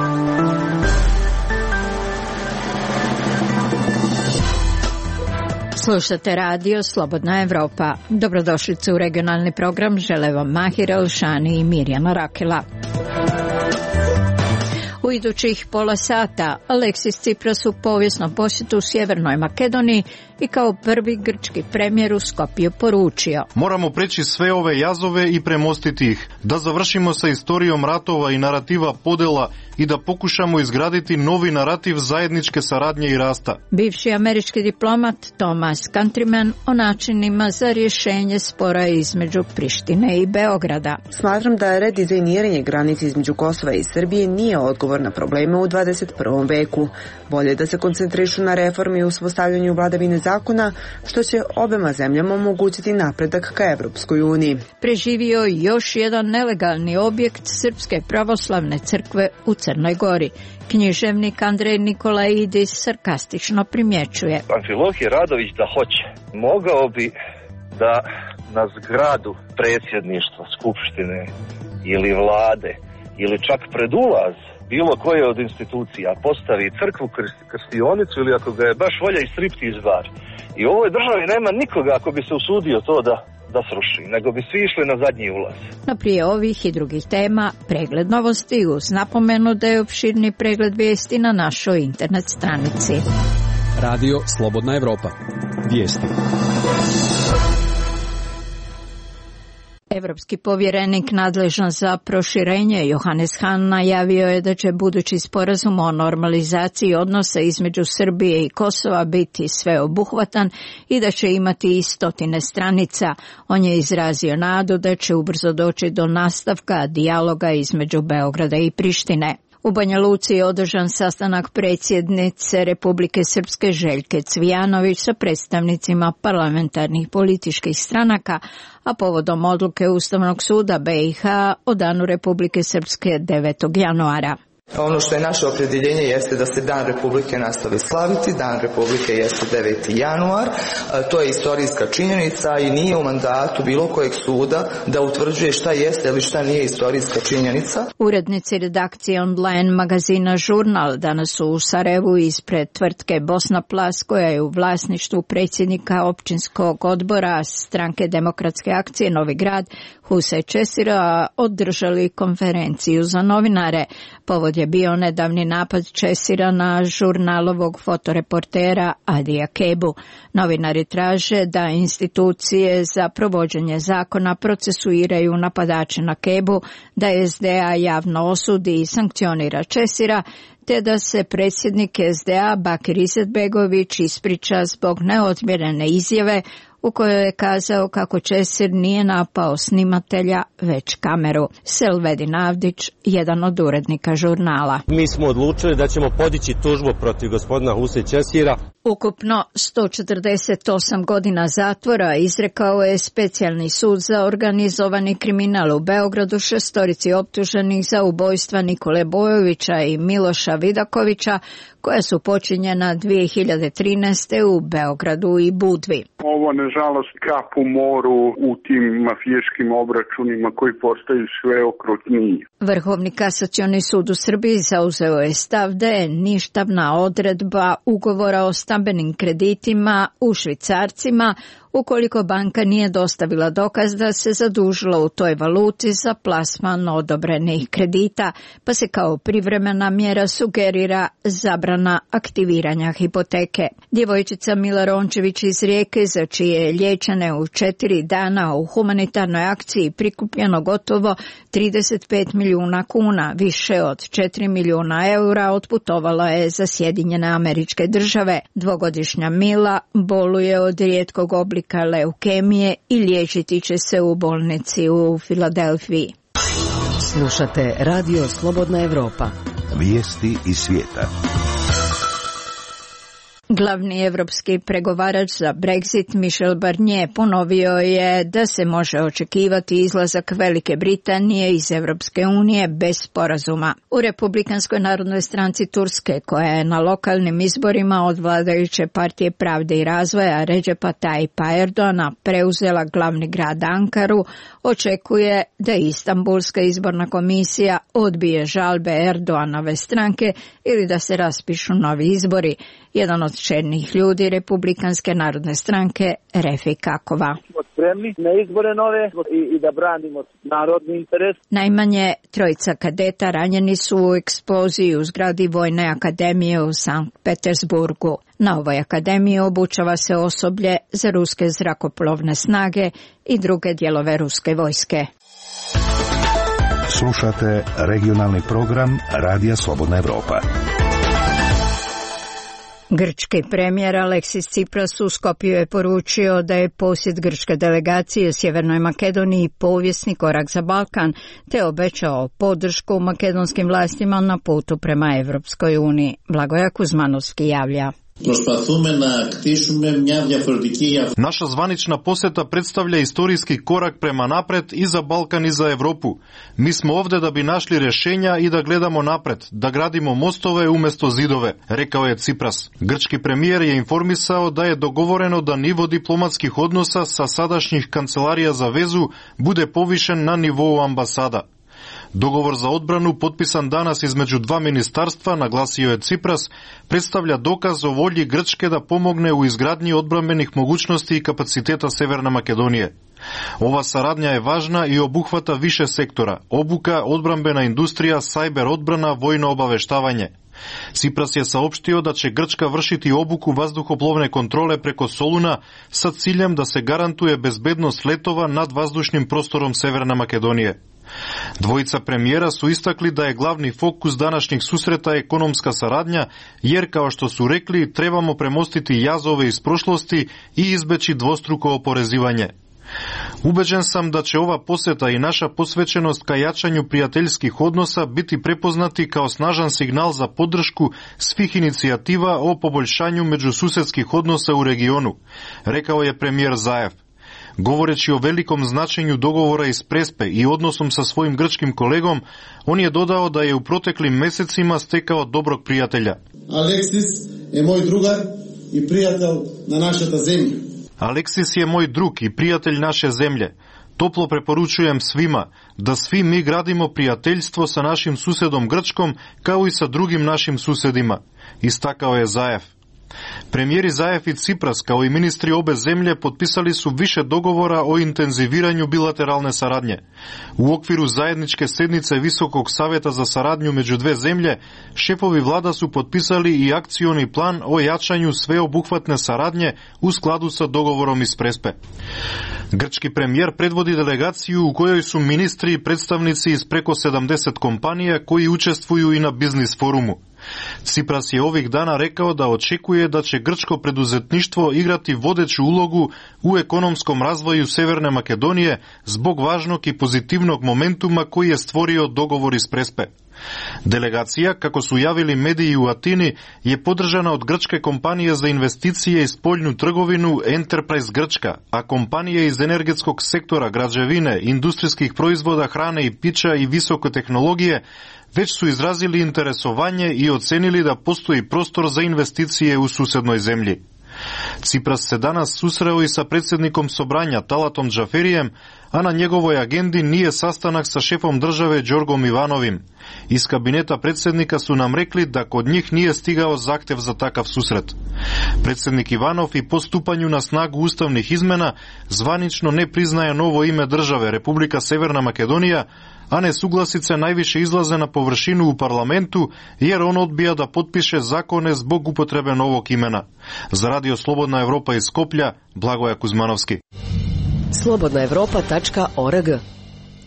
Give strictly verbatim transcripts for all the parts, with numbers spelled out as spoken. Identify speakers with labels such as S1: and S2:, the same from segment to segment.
S1: Slušate radio Slobodna Evropa. Dobrodošlice u regionalni program. Žele vam Mahira Elšani i Mirjana Rakela. U idućih pola sata Aleksis Tsipras u povijesnom posjetu u Sjevernoj Makedoniji i kao prvi grčki premijer u Skopju poručio:
S2: moramo preći sve ove jazove i premostiti ih, da završimo sa istorijom ratova i narativa podela i da pokušamo izgraditi novi narativ zajedničke saradnje i rasta.
S1: Bivši američki diplomat Thomas Countryman o načinima za rješenje spora između Prištine i Beograda.
S3: Smatram da redizajniranje granice između Kosova i Srbije nije odgovor na probleme u dvadeset prvom veku. Bolje da se koncentrišu na reformi i uspostavljanju vladavine zakona, što će obema zemljama omogućiti napredak ka Evropskoj uniji.
S1: Preživio još jedan nelegalni objekt Srpske pravoslavne crkve u Crnoj Gori. Književnik Andrej Nikolaidis sarkastično primjećuje:
S4: Amfilohije Radović da hoće, mogao bi da na zgradu predsjedništva, skupštine ili vlade ili čak pred ulaz bilo koje od institucija postavi crkvu, krstionicu ili ako ga je baš volja i striptiz bar. I u ovoj državi nema nikoga ako bi se usudio to da da sruši, nego bi svi išli na zadnji ulaz.
S1: No prije ovih i drugih tema, pregled novosti uz napomenu da je opširni pregled vijesti na našoj internet stranici.
S5: Radio Slobodna Evropa. Vijesti.
S1: Evropski povjerenik nadležan za proširenje Johannes Hahn najavio je da će budući sporazum o normalizaciji odnosa između Srbije i Kosova biti sveobuhvatan i da će imati i stotine stranica. On je izrazio nadu da će ubrzo doći do nastavka dijaloga između Beograda i Prištine. U Banja Luci je održan sastanak predsjednice Republike Srpske Željke Cvijanović sa predstavnicima parlamentarnih političkih stranaka, a povodom odluke Ustavnog suda B i H o danu Republike Srpske devetog januara.
S6: Ono što je naše opredjeljenje jeste da se Dan Republike nastavi slaviti. Dan Republike jeste deveti januar. To je istorijska činjenica i nije u mandatu bilo kojeg suda da utvrđuje šta jeste ili šta nije istorijska činjenica.
S1: Urednici redakcije online magazina Žurnal danas su u Sarajevu ispred tvrtke Bosna Plas, koja je u vlasništvu predsjednika općinskog odbora Stranke demokratske akcije Novi Grad Husej Česira održali konferenciju za novinare. Povod je bio nedavni napad Česira na žurnalovog fotoreportera Adija Kebu. Novinari traže da institucije za provođenje zakona procesuiraju napadače na Kebu, da S D A javno osudi i sankcionira Česira, te da se predsjednik S D A Bakir Izetbegović ispriča zbog neodmjerene izjave u kojoj je kazao kako Česir nije napao snimatelja, već kameru. Selvedin Avdić, jedan od urednika žurnala.
S7: Mi smo odlučili da ćemo podići tužbu protiv gospodina Husej Česira.
S1: Ukupno sto četrdeset osam godina zatvora izrekao je specijalni sud za organizovani kriminal u Beogradu šestorici optuženih za ubojstva Nikole Bojovića i Miloša Vidakovića, koja su počinjena dvije hiljade trinaeste. u Beogradu i Budvi.
S8: Ovo, nažalost, kap u moru u tim mafijaškim obračunima koji postaju sve okrutniji.
S1: Vrhovni kasacioni sud u Srbiji zauzeo je stav da je ništavna odredba ugovora o stambenim kreditima u švicarcima ukoliko banka nije dostavila dokaz da se zadužila u toj valuti za plasman odobrenih kredita, pa se kao privremena mjera sugerira zabrana aktiviranja hipoteke. Djevojčica Mila Rončević iz Rijeke, za čije je liječene u četiri dana u humanitarnoj akciji prikupljeno gotovo trideset pet milijuna kuna, više od četiri milijuna eura, otputovala je za Sjedinjene Američke Države. Dvogodišnja Mila boluje od rijetkog oblika leukemije i liječiti će se u bolnici u Filadelfiji.
S9: Slušate Radio Slobodna Evropa.
S10: Vijesti iz svijeta.
S1: Glavni evropski pregovarač za Brexit Michel Barnier ponovio je da se može očekivati izlazak Velike Britanije iz Evropske unije bez sporazuma. U Republikanskoj narodnoj stranci Turske, koja je na lokalnim izborima od vladajuće partije Pravde i razvoja Recepa Tayyipa Erdogana preuzela glavni grad Ankaru, očekuje da Istanbulska izborna komisija odbije žalbe Erdoganove stranke ili da se raspišu novi izbori. Jedan od čelnih ljudi Republikanske narodne stranke, Refik Akova.
S10: Spremni na izbore nove i, i da branimo narodni interes.
S1: Najmanje trojica kadeta ranjeni su u eksploziji u zgradi Vojne akademije u Sankt Petersburgu. Na ovoj akademiji obučava se osoblje za ruske zrakoplovne snage i druge dijelove ruske vojske.
S11: Slušate regionalni program Radija Slobodna Evropa.
S1: Grčki premijer Aleksis Tsipras u Skopju je poručio da je posjet grčke delegacije Sjevernoj Makedoniji povijesni korak za Balkan, te obećao podršku makedonskim vlastima na putu prema Evropskoj uniji. Blagoja Kuzmanovski javlja.
S2: Naša zvanična poseta predstavlja istorijski korak prema napred i za Balkan i za Evropu. Mi smo ovde da bi našli rješenja i da gledamo napred, da gradimo mostove umjesto zidove, rekao je Tsipras. Grčki premijer je informisao da je dogovoreno da nivo diplomatskih odnosa sa sadašnjih kancelarija za vezu bude povišen na nivou ambasada. Dogovor za odbranu, potpisan danas između dva ministarstva, naglasio je Tsipras, predstavlja dokaz o volji Grčke da pomogne u izgradnji odbrambenih mogućnosti i kapaciteta Severne Makedonije. Ova saradnja je važna i obuhvata više sektora: obuka, odbrambena industrija, sajber odbrana, vojno obaveštavanje. Tsipras je saopštio da će Grčka vršiti obuku vazduhoplovne kontrole preko Soluna sa ciljem da se garantuje bezbednost letova nad vazdušnim prostorom Severne Makedonije. Dvojica premijera su istakli da je glavni fokus današnjih susreta ekonomska saradnja, jer, kao što su rekli, trebamo premostiti jazove iz prošlosti i izbeći dvostruko oporezivanje. Ubeđen sam da će ova poseta i naša posvećenost ka jačanju prijateljskih odnosa biti prepoznati kao snažan signal za podršku svih inicijativa o poboljšanju međususedskih odnosa u regionu, rekao je premijer Zaev. Govoreći o velikom značenju dogovora iz Prespe i odnosom sa svojim grčkim kolegom, on je dodao da je u proteklim mesecima stekao dobrog prijatelja.
S12: Aleksis je moj drugar i prijatelj na našата zemlja.
S2: Aleksis je moj drug i prijatelj naše zemlje. Toplo preporučujem svima da svi mi gradimo prijateljstvo sa našim susedom Grčkom kao i sa drugim našim susedima, istakao je Zaev. Premijeri Zaev i Tsipras kao i ministri obe zemlje potpisali su više dogovora o intenziviranju bilateralne saradnje. U okviru zajedničke sednice Visokog savjeta za saradnju među dve zemlje, šefovi vlada su potpisali i akcioni plan o jačanju sveobuhvatne saradnje u skladu sa dogovorom iz Prespe. Grčki premijer predvodi delegaciju u kojoj su ministri i predstavnici iz preko sedamdeset kompanija koji učestvuju i na biznis forumu. Tsipras je ovih dana rekao da očekuje da će grčko preduzetništvo igrati vodeću ulogu u ekonomskom razvoju Severne Makedonije zbog važnog i pozitivnog momentuma koji je stvorio dogovor iz Prespe. Delegacija, kako su javili mediji u Atini, je podržana od grčke kompanije za investicije i spoljnu trgovinu Enterprise Grčka, a kompanije iz energetskog sektora, građevine, industrijskih proizvoda, hrane i pića i visoke tehnologije već su izrazili interesovanje i ocenili da postoji prostor za investicije u susednoj zemlji. Tsipras se danas susreo i sa predsjednikom Sobranja Talatom Džaferijem, a na njegovoj agendi nije sastanak sa šefom države Đorgom Ivanovim. Iz kabineta predsjednika su nam rekli da kod njih nije stigao zahtjev za takav susret. Predsjednik Ivanov i po stupanju na snagu ustavnih izmena zvanično ne priznaje novo ime države Republika Severna Makedonija, a nesuglasice najviše izlaze na površinu u parlamentu jer on odbija da potpiše zakone zbog upotrebe novog imena. Za Radio Slobodna Evropa iz Skoplja, Blagoja Kuzmanovski.
S9: slobodna evropa tačka org.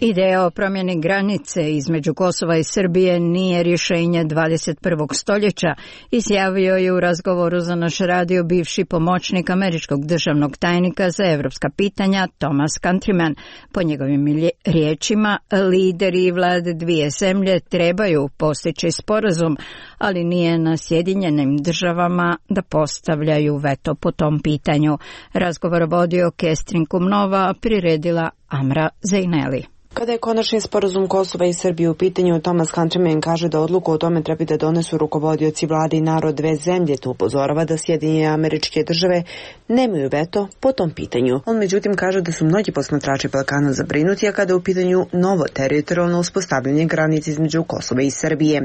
S1: Ideja o promjeni granice između Kosova i Srbije nije rješenje dvadeset prvog stoljeća, izjavio je u razgovoru za naš radio bivši pomoćnik američkog državnog tajnika za evropska pitanja Thomas Countryman. Po njegovim riječima, lideri i vlade dvije zemlje trebaju postići sporazum, ali nije na Sjedinjenim državama da postavljaju veto po tom pitanju. Razgovor vodio Kestrin Kumnova, priredila Amra Zejneli.
S3: Kada je konačni sporazum Kosova i Srbije u pitanju, Thomas Countryman kaže da odluku o tome treba da donesu rukovodioci vlade i narod dve zemlje. Tu upozorava da Sjedinjene Američke Države nemaju veto po tom pitanju. On međutim kaže da su mnogi posmatrači Balkana zabrinuti, a kada je u pitanju novo teritorijalno uspostavljanje granice između Kosova i Srbije.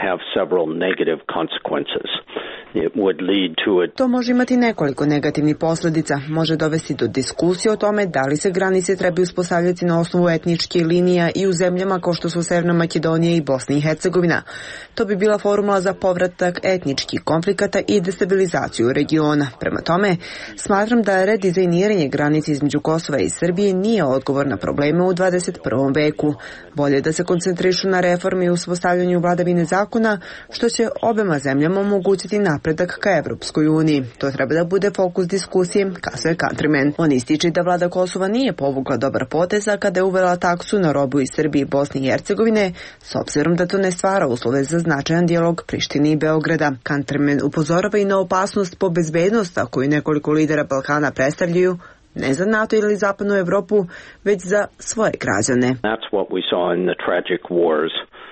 S3: To može imati nekoliko negativnih posljedica. Može dovesti do diskusije o tome da li se granice trebaju uspostavljati na osnovu etničkih linija i u zemljama kao što su Severna Makedonija i Bosna i Hercegovina. To bi bila formula za povratak etničkih konflikata i destabilizaciju regiona. Prema tome, smatram da redizajniranje granice između Kosova i Srbije nije odgovor na probleme u dvadeset prvom veku. Bolje da se koncentrišu na reformi i uspostavljanju vladavine zakona, što će obema zemljama omogućiti napredak ka Evropskoj uniji. To treba da bude fokus diskusije, kazuje Countryman. On ističe da vlada Kosova nije povukla dobar potez, a kada je uvela taksu na robu iz Srbije i Bosne i Hercegovine, s obzirom da to ne stvara uslove za značajan dijalog Prištine i Beograda. Countryman upozorava i na opasnost po bezbednost koju nekoliko lidera Balkana predstavljaju, ne za NATO ili zapadnu Evropu, već za svoje građane. That's what we saw in the tragic wars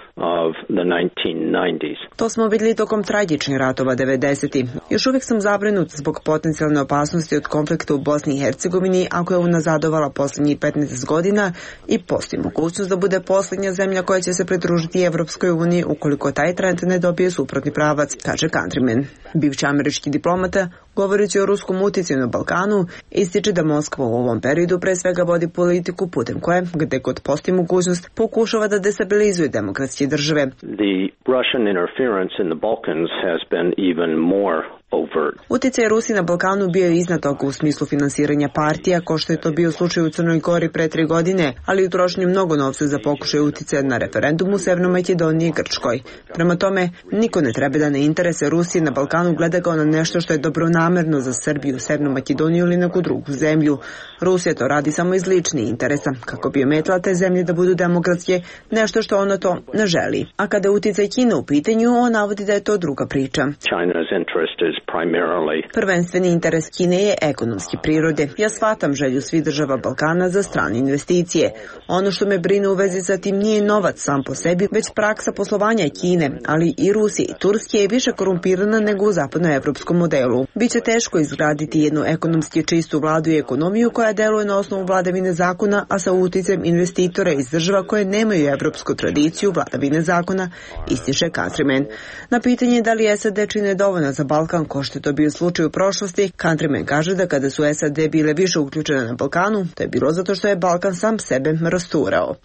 S3: of the nineteen nineties. To smo vidjeli tokom tragičnih ratova devedesetih. Još uvijek sam zabrinut zbog potencijalne opasnosti od konflikta u Bosni i Hercegovini ako je unazadovala posljednjih petnaest godina i postoji mogućnost da bude posljednja zemlja koja će se pridružiti Evropskoj uniji ukoliko taj trend ne dobije suprotni pravac, kaže Countryman. Bivši američki diplomata, govoreći o ruskom utjecaju na Balkanu, ističe da Moskva u ovom periodu pre svega vodi politiku putem koje, gde god postoji mogućnost, pokušava da destabilizuje demokratske države.
S13: The Russian interference in the Balkans has been even more overt.
S3: Uticaj Rusije na Balkanu bio je iznad toga u smislu finansiranja partija, kao što je to bio slučaj u Crnoj Gori pre tri godine, ali i utrošenju mnogo novca za pokušaj uticaja na referendum u Severnoj Makedoniji i Grčkoj. Prema tome, niko ne treba da na interese Rusije na Balkanu gleda kao na nešto što je dobronamerno za Srbiju, Severnu Makedoniju ili neku drugu zemlju. Rusija to radi samo iz ličnih interesa, kako bi ometila te zemlje da budu demokratske, nešto što ona to ne želi. A kada je uticaj Kine u pitanju, on navodi da je to druga priča.
S13: China's interest is primarily...
S3: Prvenstveni interes Kine je ekonomske prirode. Ja shvatam želju svih država Balkana za strane investicije. Ono što me brine u vezi sa tim nije novac sam po sebi, već praksa poslovanja Kine, ali i Rusije i Turske je više korumpirana nego u zapadnoevropskom modelu. Biće teško izgraditi jednu ekonomski čistu vladu i ekonomiju koja deluje na osnovu vladavine zakona, a sa uticajem investitora iz država koje nemaju evropsku tradiciju vladavine zakona, ističe Countryman. Na pitanje da li S A D čine dovoljno za Balkan, ko što je to bio slučaj u prošlosti, Countryman kaže da kada su S A D bile više uključene na Balkanu, to je bilo zato što je Balkan sam sebe rasturao.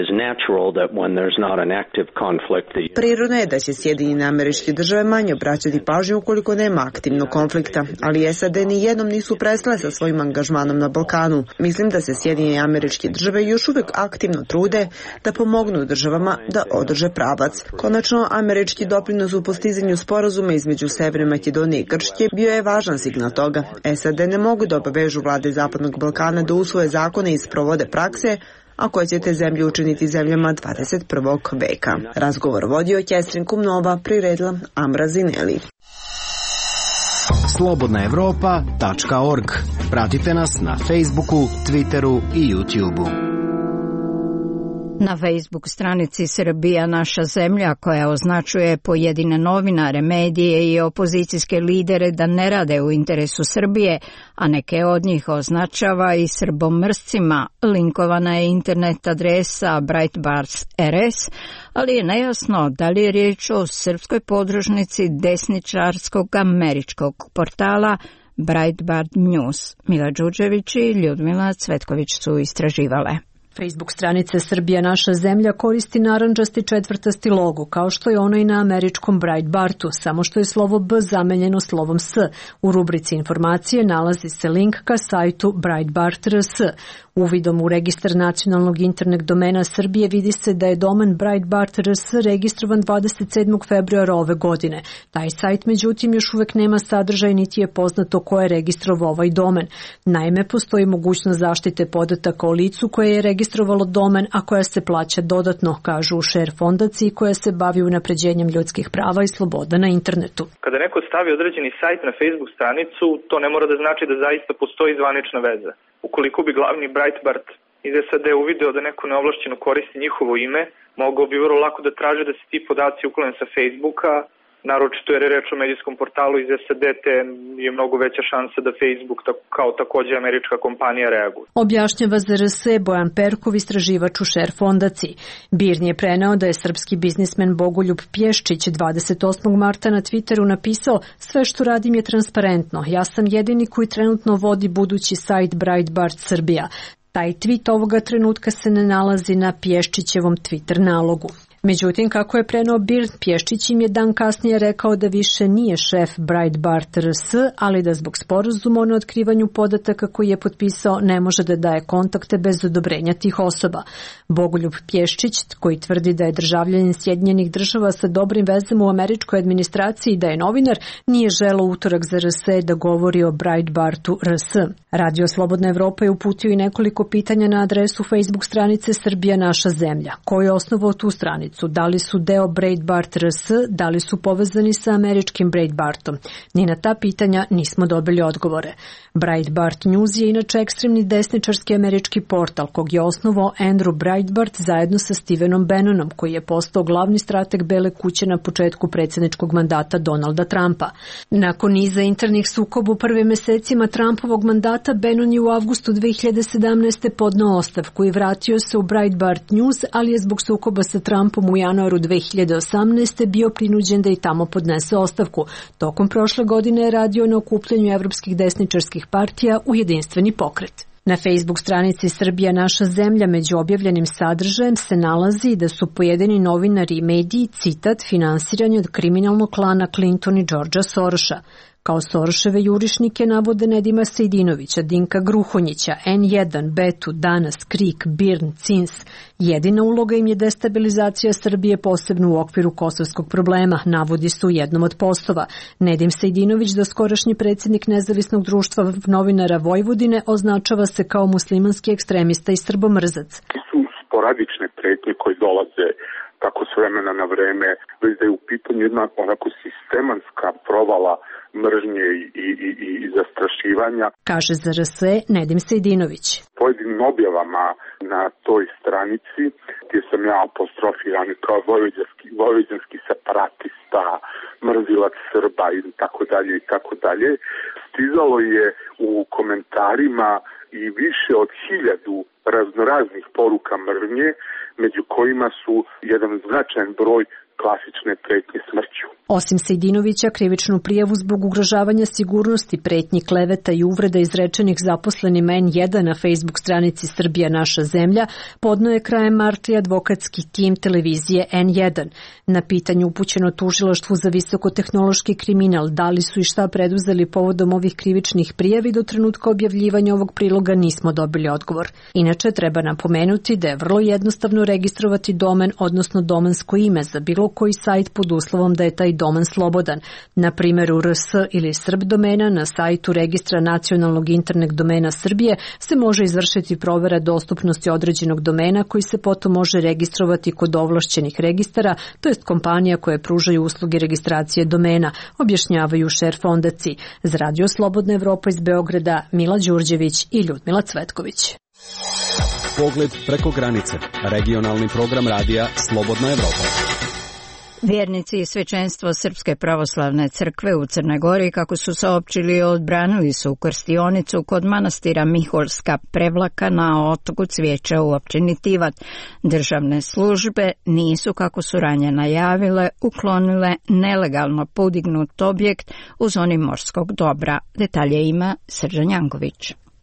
S3: Prirodno je da će Sjedinjene Američke Države manje obraćati pažnju ukoliko nema aktivnog konflikta, ali S A D ni jednom nisu prestale sa svojim angažmanom na Balkanu. Mislim da se Sjedinjene Američke Države još uvijek aktivno trude da pomognu državama da održe pravac. Konačno, američki doprinos u postizanju sporazuma između Severne Makedonije i Grčke bio je važan signal toga. S A D ne mogu da obavežu vlade Zapadnog Balkana da usvoje zakone i sprovode prakse, a koje će te zemlje učiniti zemljama dvadeset prvog veka. Razgovor vodio Kestrin Kumnova, priredila Amra Zineli.
S14: slobodna evropa tačka org. Pratite nas na Facebooku, Twitteru i YouTubeu.
S1: Na Facebook stranici Srbija naša zemlja, koja označuje pojedine novinare, medije i opozicijske lidere da ne rade u interesu Srbije, a neke od njih označava i srbomrscima, linkovana je internet adresa Breitbart R S, ali je nejasno da li je riječ o srpskoj podružnici desničarskog američkog portala Breitbart News. Mila Đuđević i Ljudmila Cvetković su istraživale.
S15: Facebook stranice Srbija naša zemlja koristi narandžasti četvrtasti logo, kao što je ono i na američkom Breitbartu, samo što je slovo B zamenjeno slovom S. U rubrici informacije nalazi se link ka sajtu Breitbart R S. Uvidom u registar nacionalnog internet domena Srbije vidi se da je domen Breitbart R S registrovan dvadeset sedmog februara ove godine. Taj sajt, međutim, još uvek nema sadržaj niti je poznato ko je registrovao ovaj domen. Naime, postoji mogućnost zaštite podataka o licu koje je registrovalo domen, a koja se plaća dodatno, kažu u Share fondaciji koja se bavi unapređenjem ljudskih prava i sloboda na internetu.
S16: Kada neko stavi određeni sajt na Facebook stranicu, to ne mora da znači da zaista postoji zvanična veza. Ukoliko bi glavni Breitbart iz S A D uvideo da neko neovlašćeno koristi njihovo ime, mogao bi vrlo lako da traže da se ti podaci uklone sa Facebooka, naročito jer je reč o medijskom portalu iz S A D, te je mnogo veća šansa da Facebook kao takođe američka kompanija reaguje.
S15: Objašnjava za R S Bojan Perkov, istraživač u Share fondaciji. Birn je preneo da je srpski biznismen Bogoljub Pješčić dvadeset osmog marta na Twitteru napisao: sve što radim je transparentno, ja sam jedini koji trenutno vodi budući sajt Breitbart Srbija. Taj tweet ovoga trenutka se ne nalazi na Pješčićevom Twitter nalogu. Međutim, kako je preneo Birn, Pješčić im je dan kasnije rekao da više nije šef Breitbart R S, ali da zbog sporazuma o neotkrivanju podataka koji je potpisao ne može da daje kontakte bez odobrenja tih osoba. Bogoljub Pješčić, koji tvrdi da je državljanin Sjedinjenih država sa dobrim vezama u američkoj administraciji i da je novinar, nije želeo utorak za R S da govori o Breitbartu R S. Radio Slobodna Evropa je uputio i nekoliko pitanja na adresu Facebook stranice Srbija naša zemlja. Ko je osnovao tu stranicu? Da li su deo Breitbart R S, da li su povezani sa američkim Breitbartom? Ni na ta pitanja nismo dobili odgovore. Breitbart News je inače ekstremni desničarski američki portal kog je osnovao Andrew Breitbart zajedno sa Stevenom Bannonom, koji je postao glavni strateg Bele kuće na početku predsjedničkog mandata Donalda Trumpa. Nakon niza internih sukoba u prvim mesecima Trumpovog mandata, Bannon je u avgustu dve hiljade sedamnaeste. podneo ostavku i vratio se u Breitbart News, ali je zbog sukoba sa Trumpom u januaru dve hiljade osamnaeste. bio prinuđen da i tamo podnese ostavku. Tokom prošle godine je radio na okupljanju evropskih desničarskih partija u jedinstveni pokret. Na Facebook stranici Srbija naša zemlja među objavljenim sadržajem se nalazi da su pojedini novinari i mediji, citat, finansirani od kriminalnog klana Clinton i Georgea Soroša. Kao Soroševe jurišnike navode Nedima Sejdinovića, Dinka Gruhonjića, N jedan, Betu, Danas, Krik, Birn, Cins. Jedina uloga im je destabilizacija Srbije, posebno u okviru kosovskog problema, navodi se u jednom od postova. Nedim Sejdinović, doskorašnji predsjednik Nezavisnog društva novinara Vojvodine, označava se kao muslimanski ekstremista i srbomrzac.
S8: Su sporadične pretnje koje dolaze tako s vremena na vreme, već da je u pitanju jedna onako sistemanska provala mržnje i, i, i zastrašivanja.
S15: Kaže za R S Nedim Sejdinović.
S8: Pojedinim objavama na toj stranici, gdje sam ja apostrofiran kao vojvođanski, vojvođanski separatista, mrzilac Srba i tako dalje i tako dalje, stizalo je u komentarima i više od hiljadu raznoraznih poruka mržnje, među kojima su jedan značajan broj klasične pretnje smrću.
S15: Osim Sejdinovića, krivičnu prijavu zbog ugrožavanja sigurnosti, pretnji, kleveta i uvreda izrečenih zaposlenima N jedan na Facebook stranici Srbija naša zemlja podneo je krajem marta i advokatski tim televizije N jedan. Na pitanju upućeno tužilaštvu za visokotehnološki kriminal da li su i šta preduzeli povodom ovih krivičnih prijavi, do trenutka objavljivanja ovog priloga nismo dobili odgovor. Inače, treba napomenuti da je vrlo jednostavno registrovati domen, odnosno domensko ime za bilo koji sajt pod uslovom da je taj domen slobodan. Na primjeru R S ili Srb domena na sajtu registra nacionalnog internet domena Srbije se može izvršiti provera dostupnosti određenog domena koji se potom može registrovati kod ovlašćenih registara, to jest kompanija koje pružaju usluge registracije domena, objašnjavaju Share fondaciji. Za Radio Slobodna Evropa iz Beograda Mila Đurđević i Ljudmila Cvetković.
S5: Pogled preko granice. Regionalni program radija Slobodna Evropa.
S1: Vjernici i svećenstvo Srpske pravoslavne crkve u Crnoj Gori, kako su saopćili, odbranili su krstionicu kod manastira Miholska Prevlaka na otoku Cvijeća u općini Tivat. Državne službe nisu, kako su ranije najavile, uklonile nelegalno podignut objekt u zoni morskog dobra. Detalje ima Srđan Janković.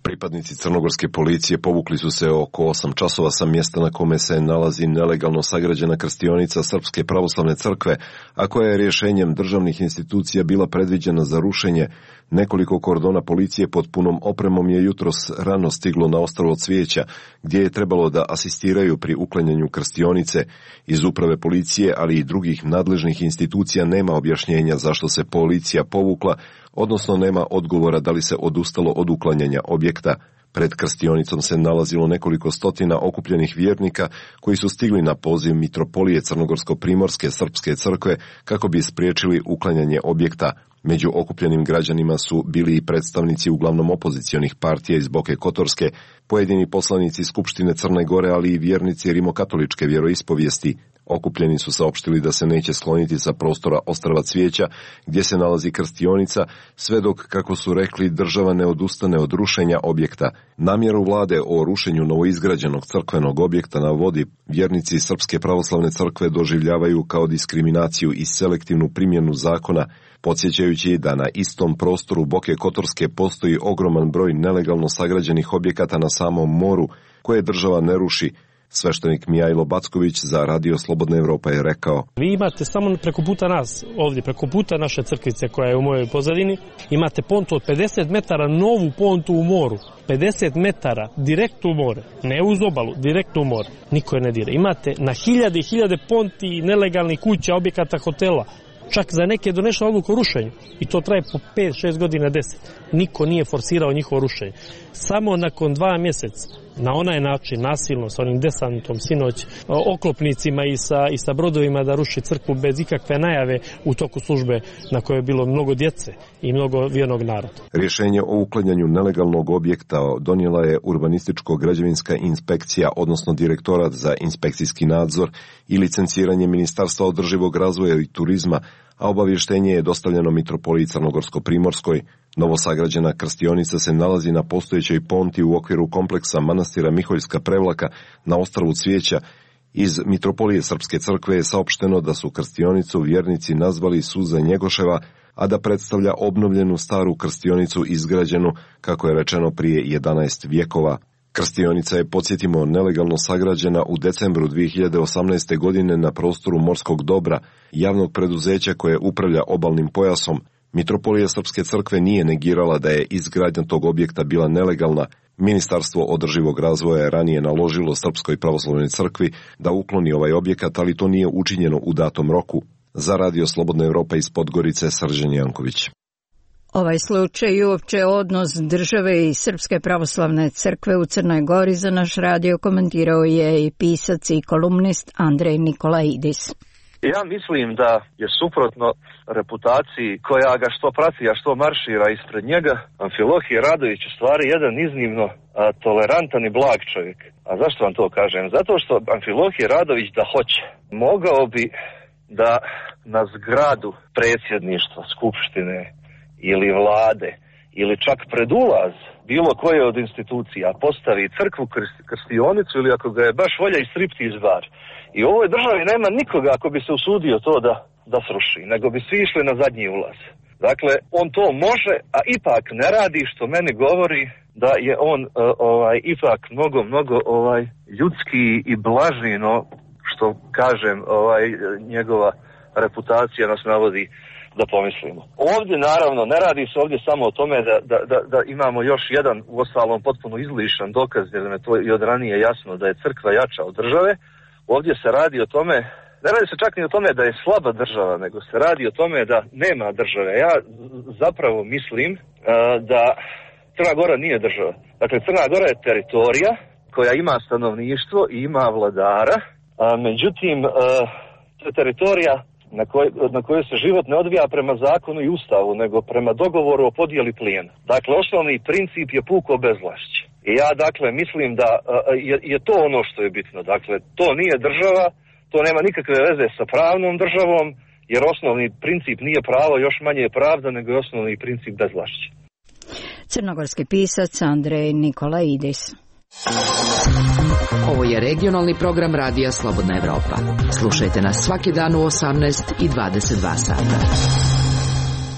S17: Pripadnici crnogorske policije povukli su se oko osam časova sa mjesta na kome se nalazi nelegalno sagrađena krstionica Srpske pravoslavne crkve, a koja je rješenjem državnih institucija bila predviđena za rušenje. Nekoliko kordona policije pod punom opremom je jutros rano stiglo na ostrvo Cvijeća, gdje je trebalo da asistiraju pri uklanjanju krstionice. Iz uprave policije, ali i drugih nadležnih institucija nema objašnjenja zašto se policija povukla, odnosno nema odgovora da li se odustalo od uklanjanja objekta. Pred krstionicom se nalazilo nekoliko stotina okupljenih vjernika koji su stigli na poziv Mitropolije Crnogorsko-primorske Srpske crkve kako bi spriječili uklanjanje objekta. Među okupljenim građanima su bili i predstavnici uglavnom opozicionih partija iz Boke Kotorske, pojedini poslanici Skupštine Crne Gore, ali i vjernici rimokatoličke vjeroispovijesti. Okupljeni su saopštili da se neće skloniti sa prostora ostrva Cvijeća, gdje se nalazi krstionica, sve dok, kako su rekli, država ne odustane od rušenja objekta. Namjeru vlade o rušenju novoizgrađenog crkvenog objekta na vodi vjernici Srpske pravoslavne crkve doživljavaju kao diskriminaciju i selektivnu primjenu zakona, podsjećajući da na istom prostoru Boke Kotorske postoji ogroman broj nelegalno sagrađenih objekata na samom moru, koje država ne ruši. Sveštenik Mijajlo Backović za Radio Slobodna Evropa je rekao:
S18: Vi imate samo preko puta nas, ovdje preko puta naše crkvice koja je u mojoj pozadini, imate pontu od pedeset metara, novu pontu u moru, pedeset metara direkt u more, ne uz obalu, direkt u more, niko je ne dira. Imate na hiljade i hiljade ponti nelegalnih kuća, objekata, hotela, čak za neke je donešena odluka o rušenju i to traje po pet šest godina, deset. Niko nije forsirao njihovo rušenje. Samo nakon dva mjeseca, na onaj način, nasilno, sa onim desantom, sinoć, oklopnicima i sa, i sa brodovima da ruši crkvu bez ikakve najave u toku službe na kojoj je bilo mnogo djece i mnogo vjernog naroda.
S17: Rješenje o uklanjanju nelegalnog objekta donijela je urbanističko-građevinska inspekcija, odnosno direktorat za inspekcijski nadzor i licenciranje Ministarstva održivog razvoja i turizma, a obavještenje je dostavljeno Mitropoliji Crnogorsko-primorskoj. Novosagrađena krstionica se nalazi na postojećoj ponti u okviru kompleksa manastira Miholjska Prevlaka na ostrvu Cvijeća. Iz Mitropolije Srpske crkve je saopšteno da su krstionicu vjernici nazvali Suza Njegoševa, a da predstavlja obnovljenu staru krstionicu izgrađenu, kako je rečeno, prije jedanaest vjekova. Krstionica je, podsjetimo, nelegalno sagrađena u decembru dvije hiljade osamnaeste. godine na prostoru Morskog dobra, javnog preduzeća koje upravlja obalnim pojasom. Mitropolija Srpske crkve nije negirala da je izgradnja tog objekta bila nelegalna. Ministarstvo održivog razvoja je ranije naložilo Srpskoj pravoslavnoj crkvi da ukloni ovaj objekat, ali to nije učinjeno u datom roku. Za Radio Slobodna Evropa iz Podgorice, Srđan Janković.
S1: Ovaj slučaj i uopće odnos države i Srpske pravoslavne crkve u Crnoj Gori za naš radio komentirao je i pisac i kolumnist Andrej Nikolaidis.
S4: Ja mislim da je suprotno reputaciji koja ga što prati, a što maršira ispred njega, Amfilohije Radović u stvari jedan iznimno a, tolerantan i blag čovjek. A zašto vam to kažem? Zato što Amfilohije Radović da hoće, mogao bi da na zgradu predsjedništva, skupštine ili vlade ili čak pred ulaz bilo koje od institucija postavi crkvu, krstionicu ili ako ga je baš volja i striptiz bar. I u ovoj državi nema nikoga ako bi se usudio to da, da sruši, nego bi svi išli na zadnji ulaz. Dakle, on to može, a ipak ne radi, što meni govori da je on uh, ovaj ipak mnogo, mnogo ovaj ljudski i blaži, no što kažem, ovaj njegova reputacija nas navodi da pomislimo. Ovdje naravno ne radi se ovdje samo o tome da, da, da, da imamo još jedan u ostalom potpuno izlišan dokaz, jer nam je to i od ranije jasno da je crkva jača od države. Ovdje se radi o tome, ne radi se čak ni o tome da je slaba država, nego se radi o tome da nema države. Ja zapravo mislim uh, da Crna Gora nije država. Dakle, Crna Gora je teritorija koja ima stanovništvo i ima vladara, a međutim uh, to je teritorija na kojoj na kojoj se život ne odvija prema zakonu i ustavu, nego prema dogovoru o podjeli plijena. Dakle, osnovni princip je puko bezvlašće. I ja, dakle, mislim da uh, je, je to ono što je bitno. Dakle, to nije država, to nema nikakve veze sa pravnom državom, jer osnovni princip nije pravo, još manje je pravda, nego je osnovni princip bezvlašće.
S1: Crnogorski pisac Andrej Nikolaidis.
S9: Ovo je regionalni program Radija Slobodna Evropa. Slušajte nas svaki dan u osamnaest i dvadeset dva sata.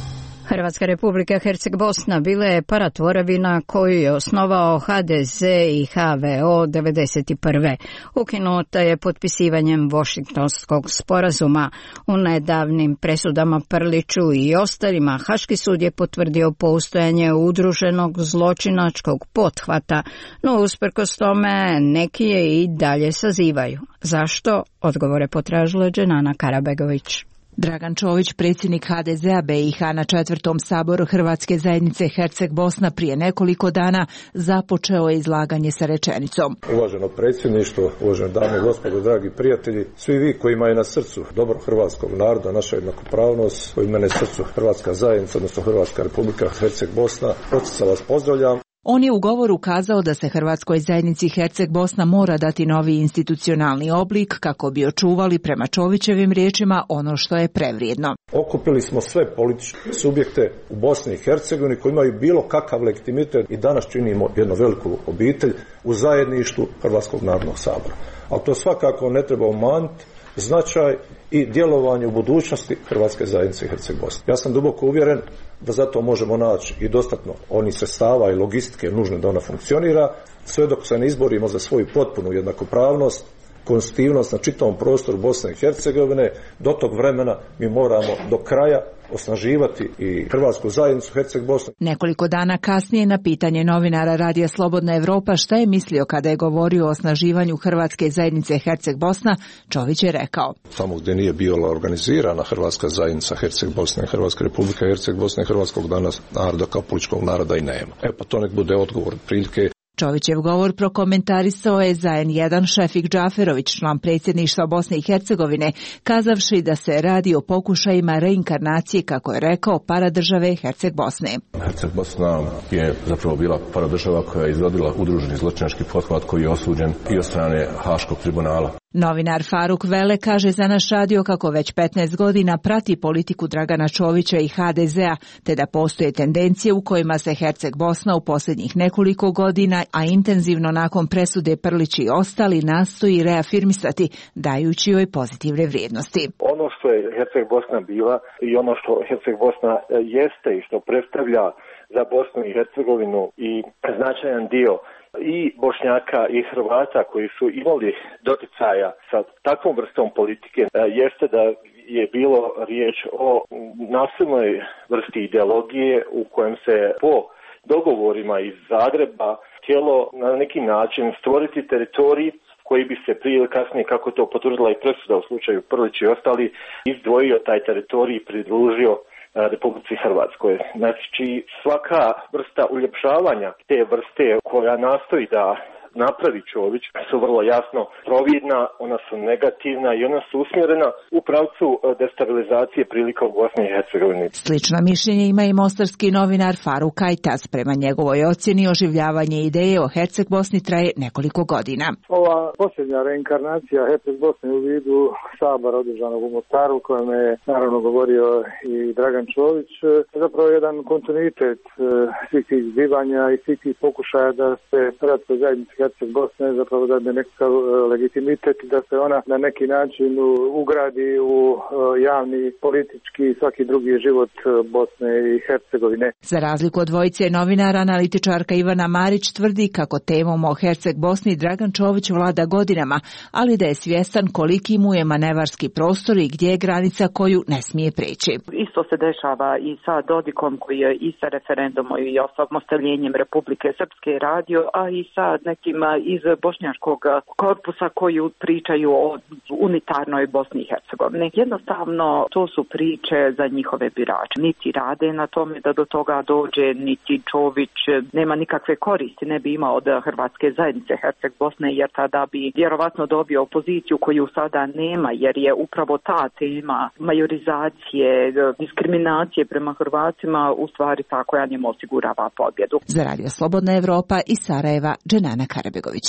S1: Hrvatska Republika Herceg Bosna bila je paratvorevina koju je osnovao ha de ze i ha ve o devedeset prve. Ukinuta je potpisivanjem Washingtonskog sporazuma. U nedavnim presudama Prliću i ostalima Haški sud je potvrdio postojanje udruženog zločinačkog pothvata, no usprkos tome neki je i dalje sazivaju. Zašto? Odgovore potražila Dženana Karabegović.
S19: Dragan Čović, predsjednik ha de ze a be i ha na četvrtom saboru Hrvatske zajednice Herceg Bosna prije nekoliko dana započeo je izlaganje sa rečenicom.
S20: Uvaženo predsjedništvo, uvažene dame i gospodo, dragi prijatelji, svi vi kojima je na srcu dobro hrvatskog naroda, naša jednakopravnost, kojima je na srcu Hrvatska zajednica, odnosno Hrvatska Republika Herceg Bosna, od srca vas pozdravljam.
S19: On je u govoru kazao da se Hrvatskoj zajednici Herceg Bosna mora dati novi institucionalni oblik kako bi očuvali, prema Čovićevim riječima, ono što je prevrijedno.
S20: Okupili smo sve političke subjekte u Bosni i Hercegovini koji imaju bilo kakav legitimitet i danas činimo jednu veliku obitelj u zajedništvu Hrvatskog narodnog sabora. Ali to svakako ne treba umanjiti značaj i djelovanje u budućnosti Hrvatske zajednice Herceg Bosne. Ja sam duboko uvjeren da zato možemo naći i dostatno onih sredstava i logistike nužne da ona funkcionira, sve dok se ne izborimo za svoju potpunu jednakopravnost, konstitutivnost na čitavom prostoru Bosne i Hercegovine. Do tog vremena mi moramo do kraja osnaživati i Hrvatsku zajednicu Herceg Bosne.
S19: Nekoliko dana kasnije na pitanje novinara Radija Slobodna Evropa šta je mislio kada je govorio o osnaživanju Hrvatske zajednice Herceg Bosna, Čović je rekao:
S20: Tamo gdje nije bila organizirana Hrvatska zajednica Herceg Bosne, Hrvatska Republika Herceg Bosne, Hrvatskog danas naroda kao političkog naroda i nema. E pa to nek bude odgovor prilike.
S19: Čovićev govor prokomentarisao je za en jedan Šefik Džaferović, član predsjedništva Bosne i Hercegovine, kazavši da se radi o pokušajima reinkarnacije, kako je rekao, paradržave Herceg Bosne.
S21: Herceg Bosna je zapravo bila paradržava koja je izvodila udruženi zločinački pothvat koji je osuđen i od strane Haškog tribunala.
S19: Novinar Faruk Vele kaže za naš radio kako već petnaest godina prati politiku Dragana Čovića i ha de ze a, te da postoje tendencije u kojima se Herceg Bosna u posljednjih nekoliko godina, a intenzivno nakon presude Prlić i ostali, nastoji reafirmisati, dajući joj pozitivne vrijednosti.
S22: Ono što je Herceg Bosna bila i ono što Herceg Bosna jeste i što predstavlja za Bosnu i Hercegovinu i značajan dio i Bošnjaka i Hrvata koji su imali doticaja sa takvom vrstom politike, jeste da je bilo riječ o nasilnoj vrsti ideologije u kojem se po dogovorima iz Zagreba htjelo na neki način stvoriti teritorij koji bi se prije ili kasnije, kako to potvrdila i presuda u slučaju Prlić i ostali, izdvojio taj teritorij i pridružio Republici Hrvatskoj. Znači, svaka vrsta uljepšavanja te vrste koja nastoji da napravi Čović su vrlo jasno providna, ona su negativna i ona su usmjerena u pravcu destabilizacije prilika u Bosni i Hercegovini.
S19: Slično mišljenje ima i mostarski novinar Faruk Kajtas. Prema njegovoj ocjeni oživljavanje ideje o Herceg Bosni traje nekoliko godina.
S10: Ova posljednja reinkarnacija Herceg Bosne u vidu sabora održanog u Mostaru, o kojem je naravno govorio i Dragan Čović, je zapravo jedan kontinuitet svih tih zbivanja i svih tih pokušaja da se Hrvatskoj zajednici Herceg Bosne zapravo da bi nekakav legitimitet i da se ona na neki način ugradi u javni, politički i svaki drugi život Bosne i Hercegovine.
S19: Za razliku od dvojice novinara, analitičarka Ivana Marić tvrdi kako temom o Herceg Bosni Dragan Čović vlada godinama, ali da je svjestan koliki mu je manevarski prostor i gdje je granica koju ne smije preći.
S23: Isto se dešava i sa Dodikom koji je i sa referendumom i osamostaljenjem Republike Srpske radio, a i sa nekim iz bošnjačkog korpusa koji pričaju o unitarnoj Bosni i Hercegovini. Jednostavno, to su priče za njihove birače. Niti rade na tome da do toga dođe, niti Čović nema nikakve koristi, ne bi imao od Hrvatske zajednice Herceg Bosne, jer tada bi vjerovatno dobio opoziciju koju sada nema, jer je upravo ta tema majorizacije, diskriminacije prema Hrvatima u stvari ta koja njemu osigurava pobjedu.
S19: Za Radio Slobodna Evropa iz Sarajeva, Dženana Karabegović.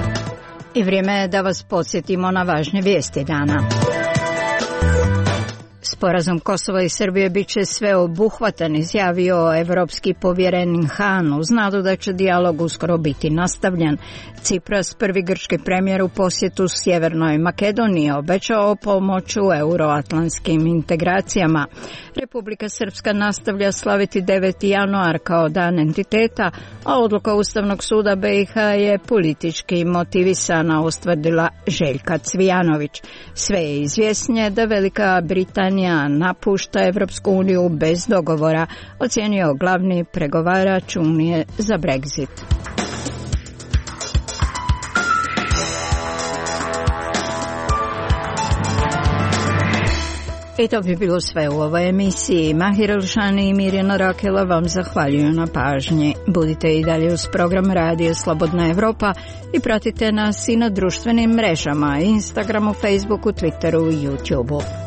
S1: I vrijeme je da vas podsjetimo na važne vijesti dana. Sporazum Kosova i Srbije bit će sveobuhvatan, izjavio evropski povjerenik Han, uz nadu da će dijalog uskoro biti nastavljen. Tsipras, prvi grčki premijer u posjetu Sjevernoj Makedoniji, obećao pomoć u euroatlantskim integracijama. Republika Srpska nastavlja slaviti deveti januar kao dan entiteta, a odluka Ustavnog suda B i H je politički motivisana, ustvrdila Željka Cvijanović. Sve je izvjesnije da Velika Britanija napušta Evropsku uniju bez dogovora, ocijenio glavni pregovarač Unije za Brexit. I to bi bilo sve u ovoj emisiji. Mahir Elšani i Mirjana Rakela vam zahvaljuju na pažnji. Budite i dalje uz program Radija Slobodna Evropa i pratite nas i na društvenim mrežama, Instagramu, Facebooku, Twitteru i YouTubeu.